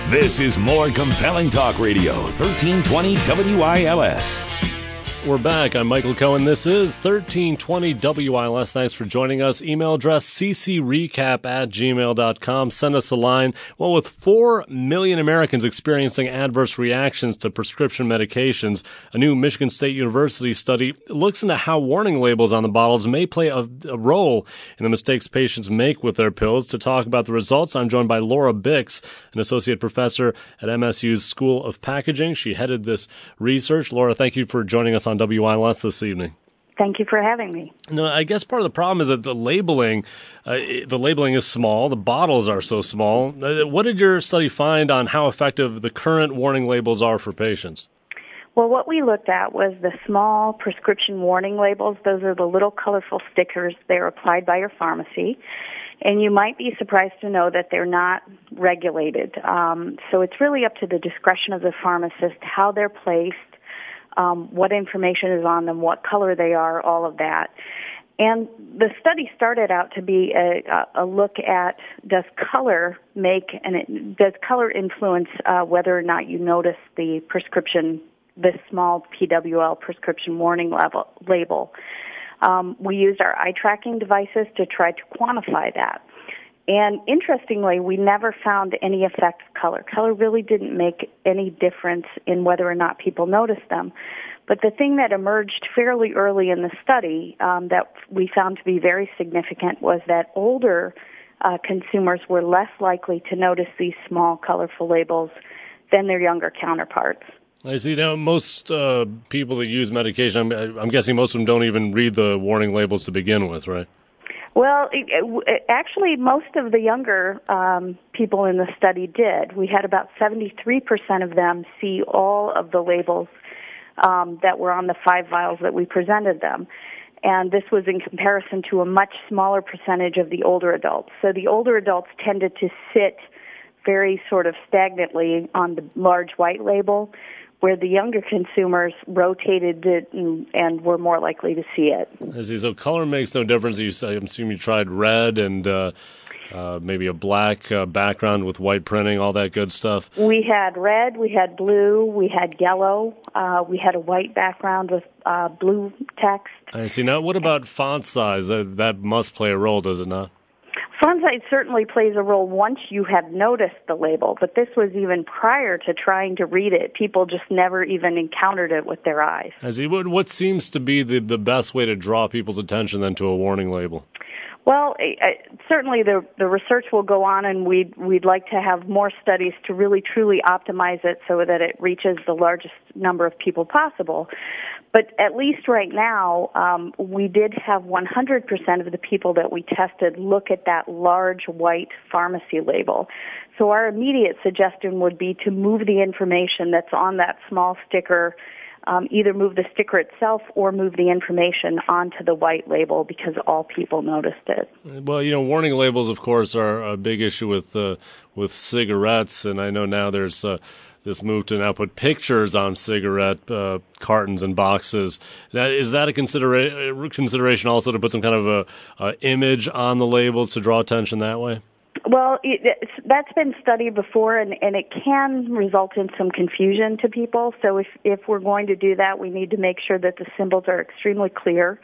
This is more compelling talk radio, 1320 WILS. We're back. I'm Michael Cohen. This is 1320 WILS. Thanks for joining us. Email address ccrecap@gmail.com. Send us a line. Well, with 4 million Americans experiencing adverse reactions to prescription medications, a new Michigan State University study looks into how warning labels on the bottles may play a role in the mistakes patients make with their pills. To talk about the results, I'm joined by Laura Bix, an associate professor at MSU's School of Packaging. She headed this research. Laura, thank you for joining us on WILS this evening. Thank you for having me. No, I guess part of the problem is that the labeling is small. The bottles are so small. What did your study find on how effective the current warning labels are for patients? Well, what we looked at was the small prescription warning labels. Those are the little colorful stickers. They're applied by your pharmacy. And you might be surprised to know that they're not regulated. So it's really up to the discretion of the pharmacist how they're placed, what information is on them, what color they are, all of that. And the study started out to be a look at does color influence whether or not you notice the prescription, this small PWL prescription warning label. We used our eye tracking devices to try to quantify that. And interestingly, we never found any effect of color. Color really didn't make any difference in whether or not people noticed them. But the thing that emerged fairly early in the study that we found to be very significant was that older consumers were less likely to notice these small, colorful labels than their younger counterparts. I see. Now, most people that use medication, I'm guessing most of them don't even read the warning labels to begin with, right? Well, actually, most of the younger people in the study did. We had about 73% of them see all of the labels that were on the 5 vials that we presented them. And this was in comparison to a much smaller percentage of the older adults. So the older adults tended to sit very sort of stagnantly on the large white label, where the younger consumers rotated it and were more likely to see it. I see. So color makes no difference. I assume you tried red and maybe a black background with white printing, all that good stuff. We had red, we had blue, we had yellow, we had a white background with blue text. I see. Now, what about font size? That must play a role, does it not? Font size certainly plays a role once you have noticed the label, but this was even prior to trying to read it. People just never even encountered it with their eyes. I see. What seems to be the best way to draw people's attention then to a warning label? Well, certainly the research will go on, and we'd like to have more studies to really truly optimize it so that it reaches the largest number of people possible. But at least right now, we did have 100% of the people that we tested look at that large white pharmacy label. So our immediate suggestion would be to move the information that's on that small sticker, either move the sticker itself or move the information onto the white label because all people noticed it. Well, warning labels, of course, are a big issue with cigarettes, and I know now there's this move to now put pictures on cigarette cartons and boxes. Is that a consideration also to put some kind of a image on the labels to draw attention that way? Well, that's been studied before, and it can result in some confusion to people. So if we're going to do that, we need to make sure that the symbols are extremely clear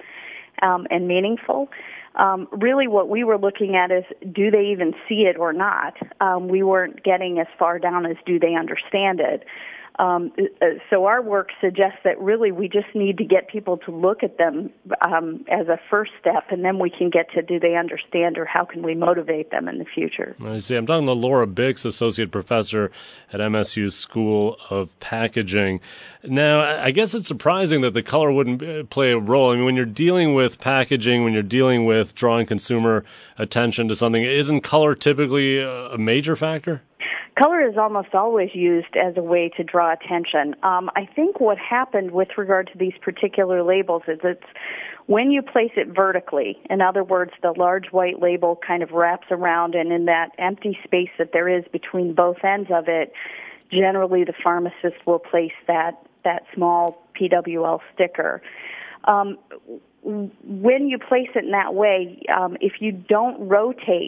and meaningful. Really what we were looking at is, do they even see it or not? We weren't getting as far down as do they understand it. So our work suggests that really we just need to get people to look at them as a first step, and then we can get to do they understand or how can we motivate them in the future. I see. I'm talking to Laura Bix, associate professor at MSU's School of Packaging. Now, I guess it's surprising that the color wouldn't play a role. I mean, when you're dealing with packaging, when you're dealing with drawing consumer attention to something, isn't color typically a major factor? Color is almost always used as a way to draw attention. I think what happened with regard to these particular labels is it's when you place it vertically, in other words, the large white label kind of wraps around, and in that empty space that there is between both ends of it, generally the pharmacist will place that small PWL sticker. When you place it in that way, if you don't rotate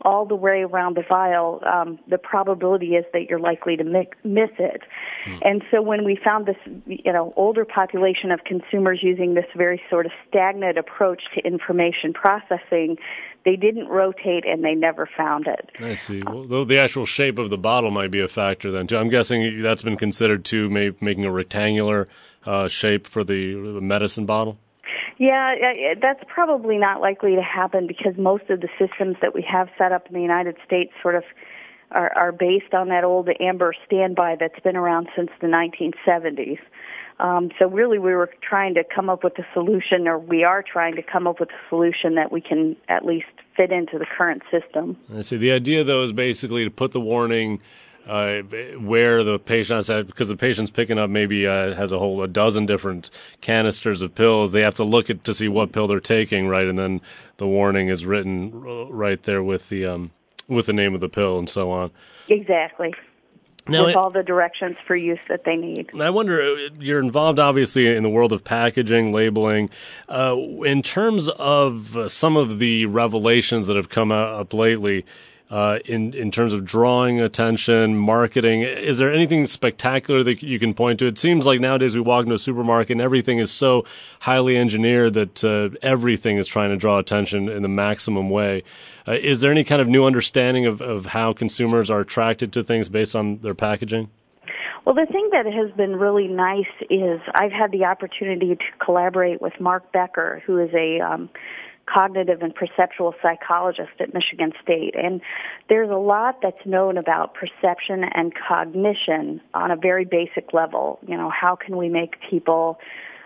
all the way around the vial, the probability is that you're likely to miss it. And so when we found this, older population of consumers using this very sort of stagnant approach to information processing, they didn't rotate and they never found it. I see. Well, the actual shape of the bottle might be a factor then, too. I'm guessing that's been considered, too, making a rectangular shape for the medicine bottle? Yeah, that's probably not likely to happen because most of the systems that we have set up in the United States sort of are based on that old amber standby that's been around since the 1970s. So really we were trying to come up with a solution, or we are trying to come up with a solution that we can at least fit into the current system. I see. The idea, though, is basically to put the warning where the patient has, because the patient's picking up maybe has a dozen different canisters of pills. They have to look to see what pill they're taking, right? And then the warning is written right there with the name of the pill and so on. Exactly. Now, with all the directions for use that they need. I wonder, you're involved obviously in the world of packaging, labeling. In terms of some of the revelations that have come up lately, in terms of drawing attention, marketing, is there anything spectacular that you can point to? It seems like nowadays we walk into a supermarket and everything is so highly engineered that everything is trying to draw attention in the maximum way. Is there any kind of new understanding of how consumers are attracted to things based on their packaging? Well, the thing that has been really nice is I've had the opportunity to collaborate with Mark Becker, who is a cognitive and perceptual psychologist at Michigan State. And there's a lot that's known about perception and cognition on a very basic level. How can we make people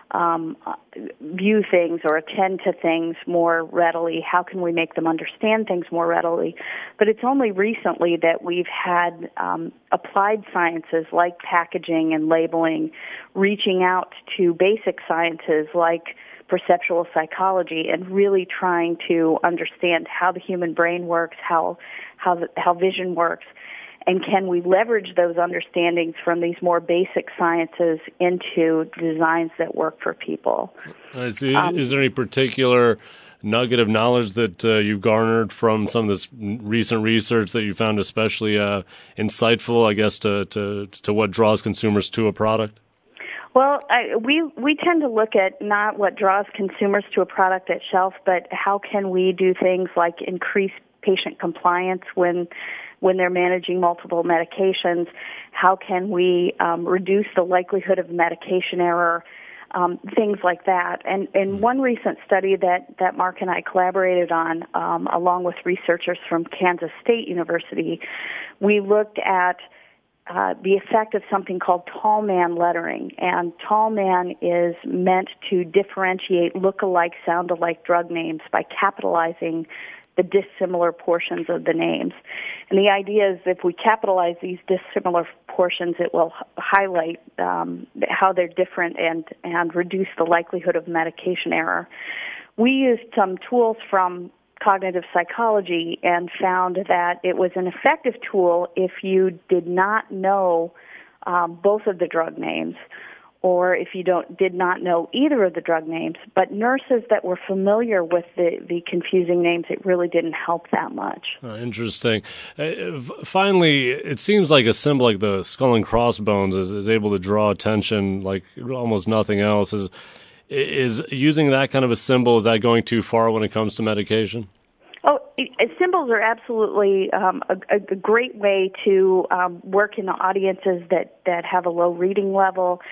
view things or attend to things more readily? How can we make them understand things more readily? But it's only recently that we've had applied sciences like packaging and labeling reaching out to basic sciences like perceptual psychology and really trying to understand how the human brain works, how vision works, and can we leverage those understandings from these more basic sciences into designs that work for people. Is there any particular nugget of knowledge that you've garnered from some of this recent research that you found especially insightful, I guess, to what draws consumers to a product? Well, we tend to look at not what draws consumers to a product at shelf, but how can we do things like increase patient compliance when they're managing multiple medications? How can we reduce the likelihood of medication error? Things like that. And one recent study that Mark and I collaborated on, along with researchers from Kansas State University, we looked at the effect of something called tall man lettering. And tall man is meant to differentiate look-alike, sound-alike drug names by capitalizing the dissimilar portions of the names. And the idea is if we capitalize these dissimilar portions, it will highlight how they're different and reduce the likelihood of medication error. We used some tools from cognitive psychology and found that it was an effective tool if you did not know both of the drug names, or if you did not know either of the drug names. But nurses that were familiar with the confusing names, it really didn't help that much. Interesting. Finally, it seems like a symbol like the skull and crossbones is able to draw attention like almost nothing else. Is using that kind of a symbol, is that going too far when it comes to medication? Oh, symbols are absolutely a great way to work in audiences that have a low reading level,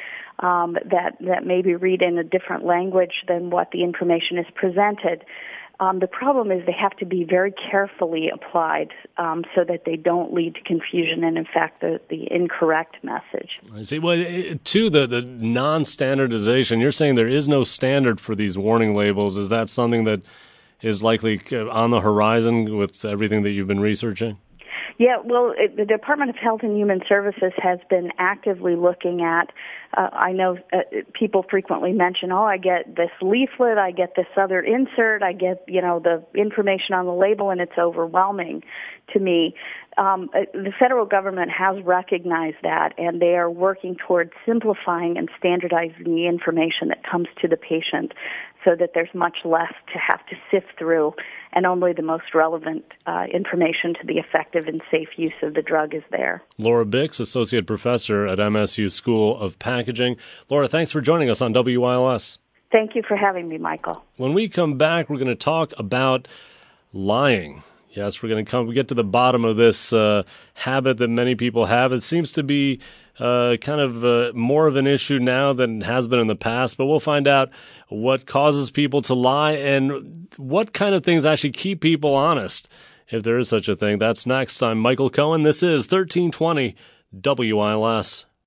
that maybe read in a different language than what the information is presented. The problem is they have to be very carefully applied so that they don't lead to confusion and, in fact, the incorrect message. I see. Well, to the non-standardization, you're saying there is no standard for these warning labels. Is that something that is likely on the horizon with everything that you've been researching? Yeah, well, the Department of Health and Human Services has been actively looking at, I know people frequently mention, I get this leaflet, I get this other insert, I get, the information on the label, and it's overwhelming to me. The federal government has recognized that, and they are working towards simplifying and standardizing the information that comes to the patient so that there's much less to have to sift through, and only the most relevant information to the effective and safe use of the drug is there. Laura Bix, Associate Professor at MSU School of Packaging. Laura, thanks for joining us on WILS. Thank you for having me, Michael. When we come back, we're going to talk about lying. Yes, we're going to get to the bottom of this habit that many people have. It seems to be more of an issue now than it has been in the past, but we'll find out what causes people to lie and what kind of things actually keep people honest, if there is such a thing. That's next. I'm Michael Cohen. This is 1320 WILS.